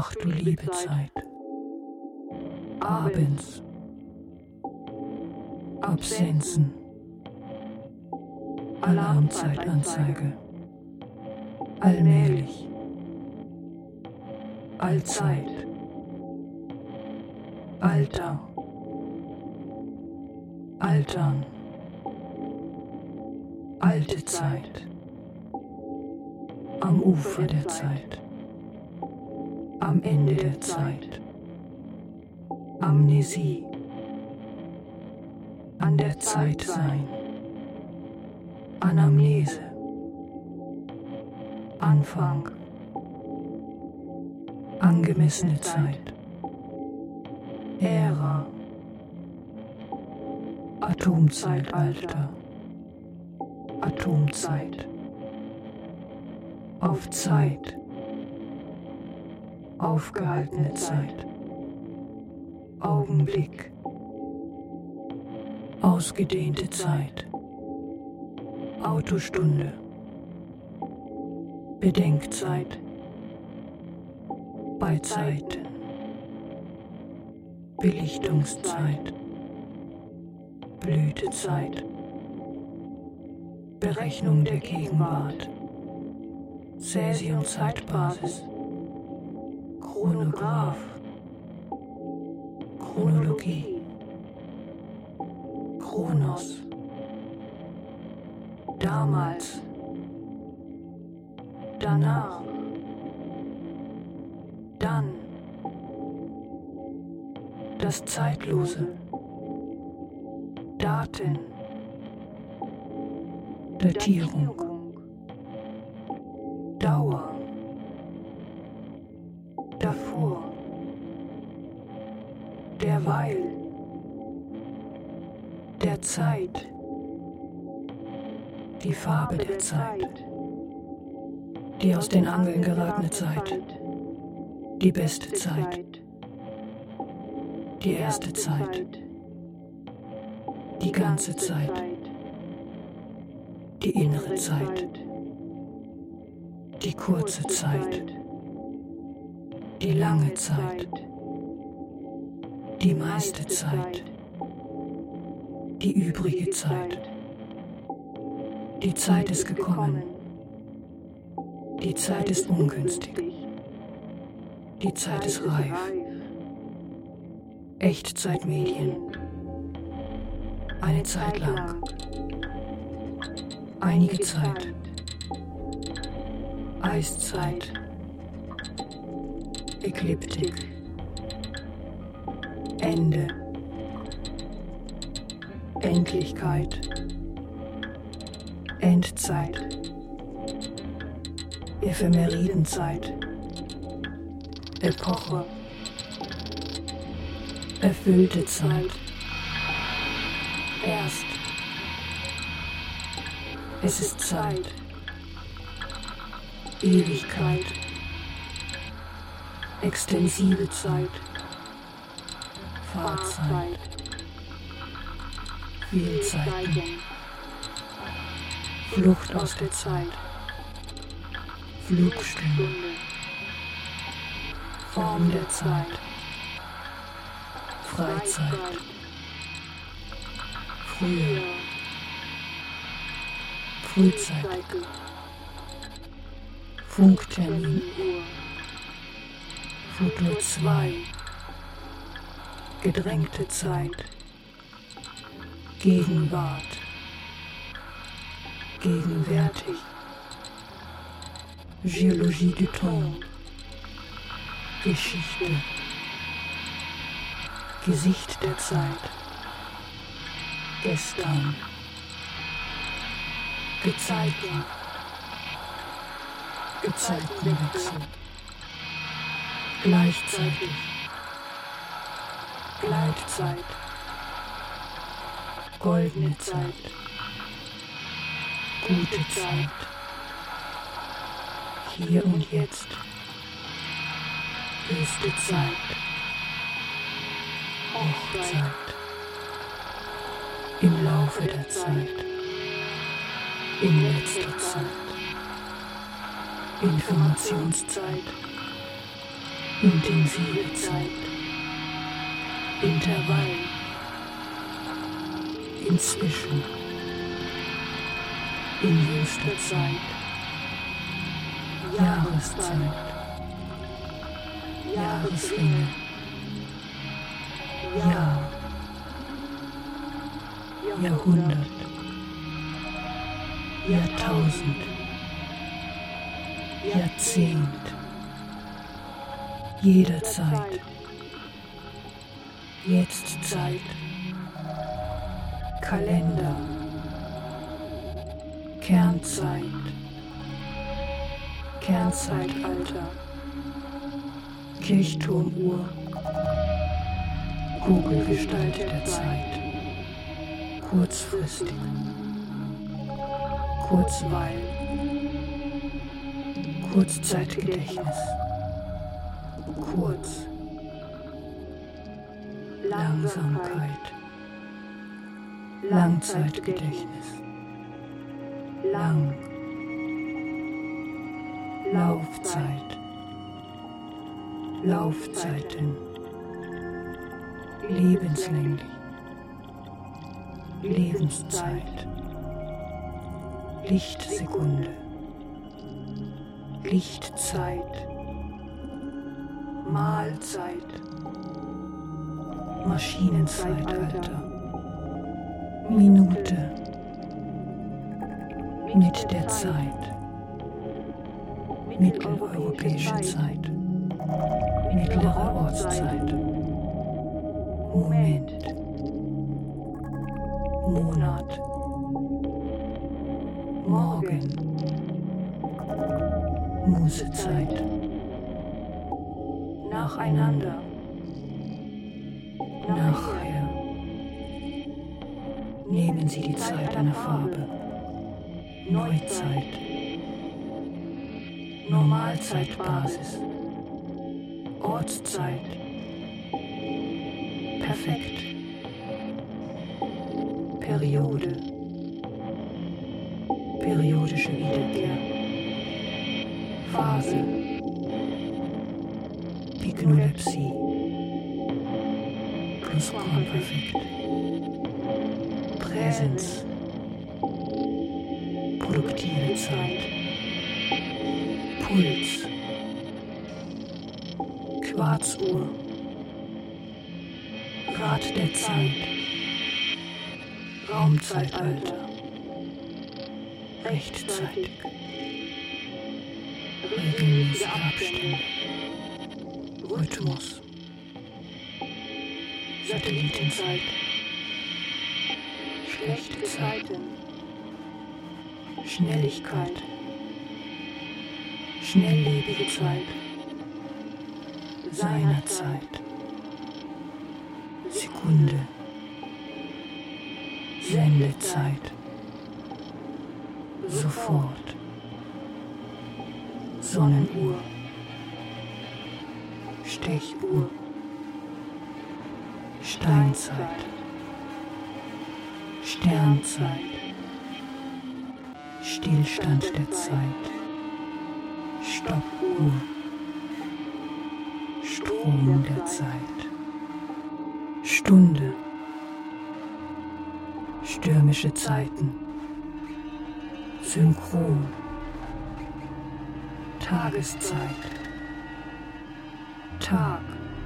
Ach du liebe Zeit, abends, Absenzen, Alarmzeitanzeige, allmählich, Allzeit, Alter, Altern, alte Zeit, am Ufer der Zeit, am Ende der Zeit, Amnesie, an der Zeit sein, Anamnese, Anfang, angemessene Zeit, Ära, Atomzeitalter, Atomzeit, auf Zeit, aufgehaltene Zeit, Augenblick, ausgedehnte Zeit, Autostunde, Bedenkzeit, Beizeiten, Belichtungszeit, Blütezeit, Berechnung der Gegenwart, Cäsium-Zeitbasis, Chronograph, Chronologie, Chronos, damals, danach, dann, das Zeitlose, Daten, Datierung, Dauer, davor, derweil, der Zeit, die Farbe der Zeit, die aus den Angeln geratene Zeit, die beste Zeit, die erste Zeit, die ganze Zeit, die innere Zeit, die kurze Zeit, die lange Zeit, die meiste Zeit, die übrige Zeit. Die Zeit ist gekommen. Die Zeit ist ungünstig. Die Zeit ist reif. Echtzeitmedien. Eine Zeit lang. Einige Zeit. Eiszeit. Ekliptik. Ende. Endlichkeit. Endzeit. Ephemeridenzeit. Epoche. Erfüllte Zeit. Erst. Es ist Zeit. Ewigkeit. Extensive Zeit. Fahrzeit. Fehlzeiten. Flucht aus der Zeit. Flugstunde. Form der Zeit. Freizeit. Früher. Frühzeit. Funktermin. Futur 2. Gedrängte Zeit. Gegenwart. Gegenwärtig. Geologie du temps. Geschichte. Gesicht der Zeit. Gestern. Gezeiten. Gezeitenwechsel. Gleichzeitig. Gleitzeit. Goldene Zeit. Gute Zeit. Hier und jetzt. Höchste Zeit. Hochzeit. Im Laufe der Zeit. In letzter Zeit. Informationszeit. intensive Zeit, Intervall, inzwischen, in jüngster Zeit, Jahreszeit, Jahresringe, Jahr, Jahrhundert, Jahrtausend, Jahrzehnt, jederzeit, Jetztzeit, Kalender, Kernzeit, Kernzeitalter, Kirchturmuhr, Kugelgestalt der Zeit, kurzfristig, Kurzweil, Kurzzeitgedächtnis, kurz, Langsamkeit, Langzeitgedächtnis, lang, Laufzeit, Laufzeiten, lebenslänglich, Lebenszeit, Lichtsekunde, Lichtzeit, Mahlzeit, Maschinenzeitalter, Minute, mit der Zeit, mitteleuropäische Zeit, mittlere Ortszeit, Moment, Monat, Morgen, Musezeit, nacheinander, nachher. Nehmen Sie die Zeit einer Farbe, Neuzeit, Normalzeitbasis, Ortszeit, perfekt, Periode, periodische Wiederkehr, Phase, Pyknolepsie, Plusquamperfekt, Präsens, produktive Zeit, Puls, Quarzuhr, Rad der Zeit, Raumzeitalter, rechtzeitig, regelmäßige Abstände, Rhythmus, Satellitenzeit, schlechte Zeiten, Schnelligkeit, schnelllebige Zeit, seinerzeit, Sekunde, Sendezeit, sofort, Sonnenuhr, Stechuhr, Steinzeit, Sternzeit, Stillstand der Zeit, Stoppuhr, Strom der Zeit, Stunde, stürmische Zeiten, Synchron, Tageszeit, Tag,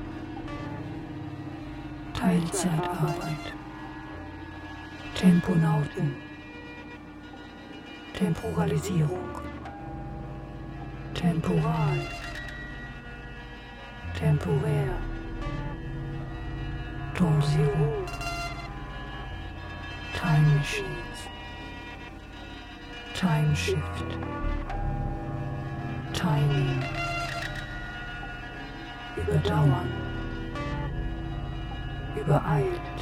Teilzeitarbeit, Temponauten, Temporalisierung, temporal, temporär, Temps Zero, Time Machines, Time Shift, Timing, überdauern, übereilt,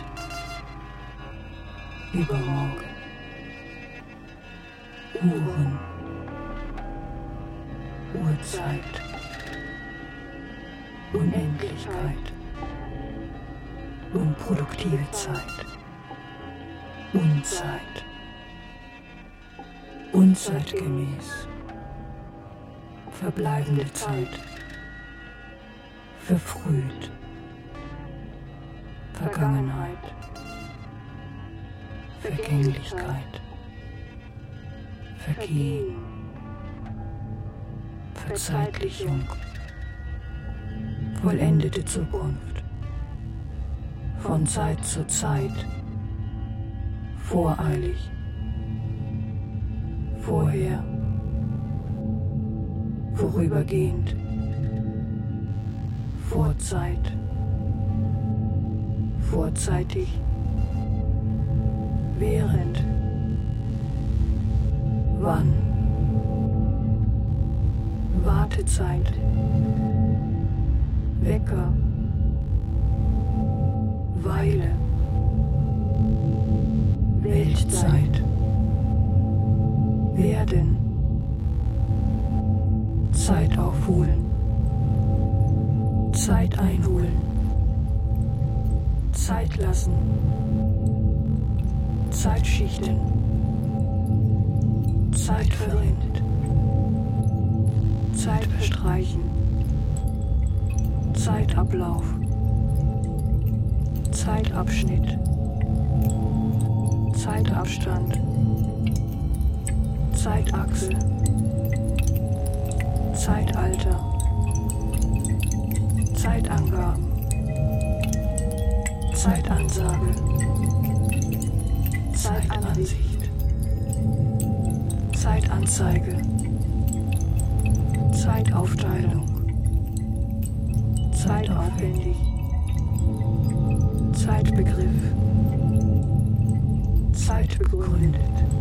übermorgen, Uhren, Uhrzeit, Unendlichkeit, unproduktive Zeit, Unzeit, unzeitgemäß, verbleibende Zeit, verfrüht, Vergangenheit, Vergänglichkeit, Vergehen, Verzeitlichung, vollendete Zukunft, von Zeit zu Zeit, voreilig, vorher, vorübergehend, Vorzeit, vorzeitig, während, wann, Wartezeit, Wecker, Weile, Weltzeit, werden, Zeit aufholen, Zeit einholen, Zeit lassen, Zeitschichten, Zeit verrinnt, Zeit verstreichen, Zeitablauf, Zeitabschnitt, Zeitabstand, Zeitachse, Zeitalter, Zeitangaben, Zeitansage, Zeitansicht, Zeitanzeige, Zeitaufteilung, zeitaufwendig, Zeitbegriff, zeitbegründet,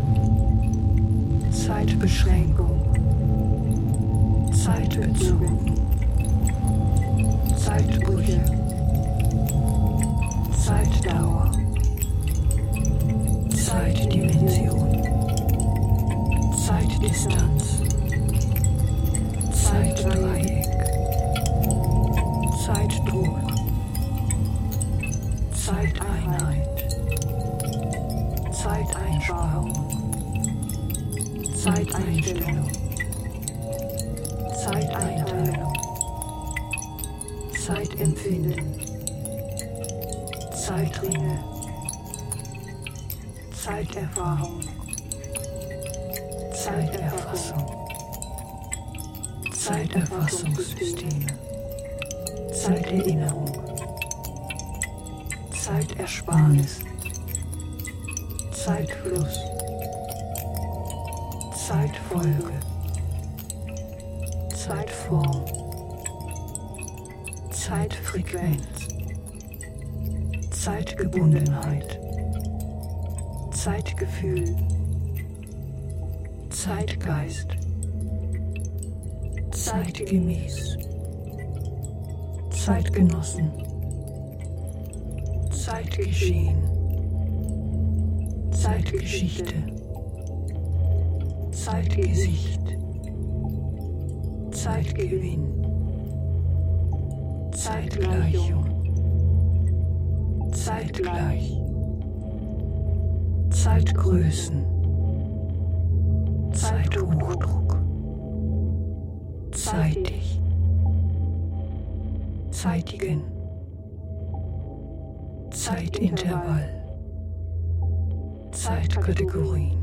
Zeitbeschränkung, zeitbezogen, Zeitbrüche, Zeitdauer, Zeitdimension, Zeitdistanz, Zeitdreieck, Zeitdruck, Zeiteinheit, Zeiteinsparung, Zeiteinstellung, Zeiteinteilung, Zeitempfinden, Zeitringe, Zeiterfahrung, Zeiterfassung, Zeiterfassungssysteme, Zeiterinnerung, Zeitersparnis, Zeitfluss, Zeitfolge, Zeitform, Zeitfrequenz, Zeitgebundenheit, Zeitgefühl, Zeitgeist, zeitgemäß, Zeitgenossen, Zeitgeschehen, Zeitgeschichte, Zeitgesicht, Zeitgewinn, Zeitgleichung, zeitgleich, Zeitgrößen, Zeithochdruck, zeitig, zeitigen, Zeitintervall, Zeitkategorien,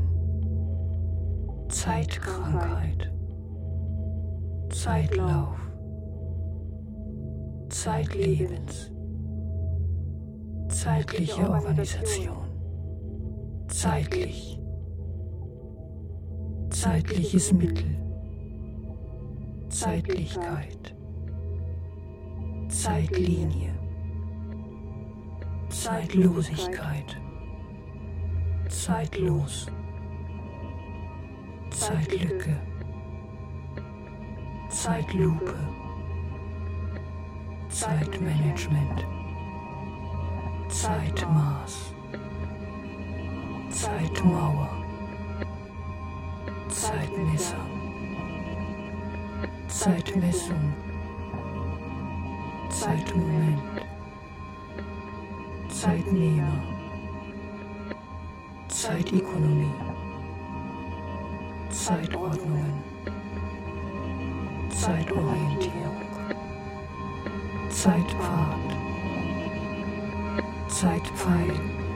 Zeitkrankheit, Zeitlauf, Zeitlebens, zeitliche Organisation, zeitlich, zeitliches Mittel, Zeitlichkeit, Zeitlinie, Zeitlosigkeit, zeitlos, Zeitlücke, Zeitlupe, Zeitmanagement, Zeitmaß, Zeitmauer, Zeitmesser, Zeitmessung, Zeitmoment, Zeitnehmer, Zeitökonomie, Zeitordnungen, Zeitorientierung, Zeitpfad, Zeitpfeil,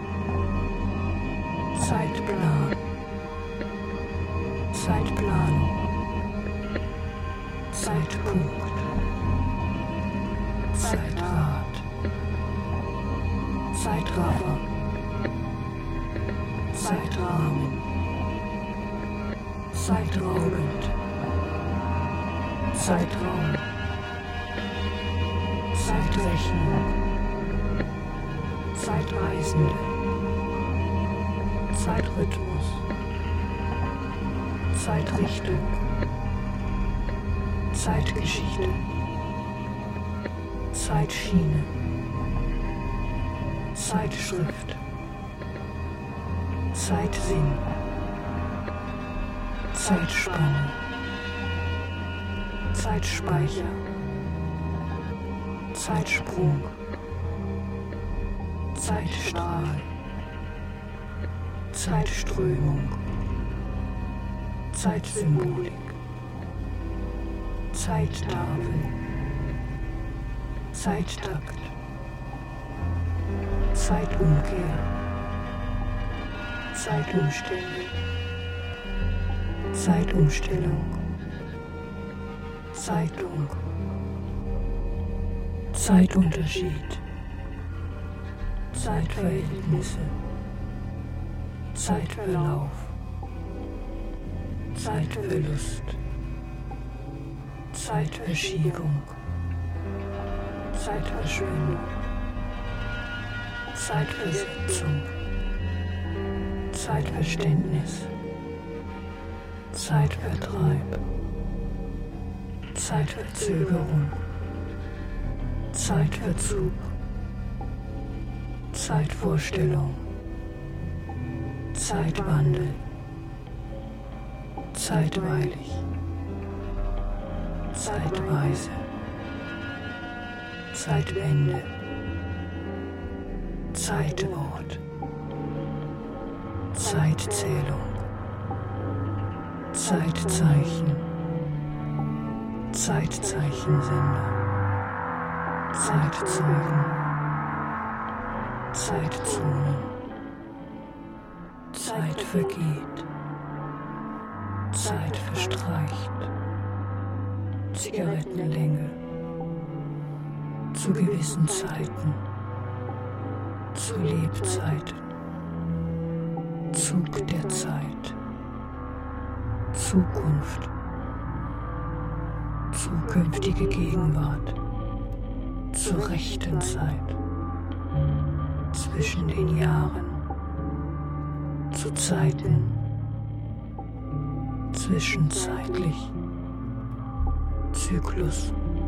Zeitplan, Zeitplanung, Zeitpunkt, Zeitrad, Zeitraffer, Zeitrahmen, zeitraubend, Zeitraum, Zeitrechnung, Zeitreisende, Zeitrhythmus, Zeitrichtung, Zeitgeschichte, Zeitschiene, Zeitschrift, Zeitsinn, Zeitspanne, Zeitspeicher, Zeitsprung, Zeitstrahl, Zeitströmung, Zeitsymbolik, Zeittafel, Zeittakt, Zeitumkehr, Zeitumstände, Zeitumstellung, Zeitung, Zeitunterschied, Zeitverhältnisse, Zeitverlauf, Zeitverlust, Zeitverschiebung, Zeitverschwendung, Zeitversetzung, Zeitverständnis, Zeitvertreib, Zeitverzögerung, Zeitverzug, Zeitvorstellung, Zeitwandel, zeitweilig, zeitweise, Zeitwende, Zeitwort, Zeitzählung, Zeitzeichen, Zeitzeichensender, Zeitzeugen, Zeitzonen, Zeit vergeht, Zeit verstreicht, Zigarettenlänge, zu gewissen Zeiten, zu Lebzeiten, Zug der Zeit, Zukunft, zukünftige Gegenwart, zur rechten Zeit, zwischen den Jahren, zu Zeiten, zwischenzeitlich, Zyklus,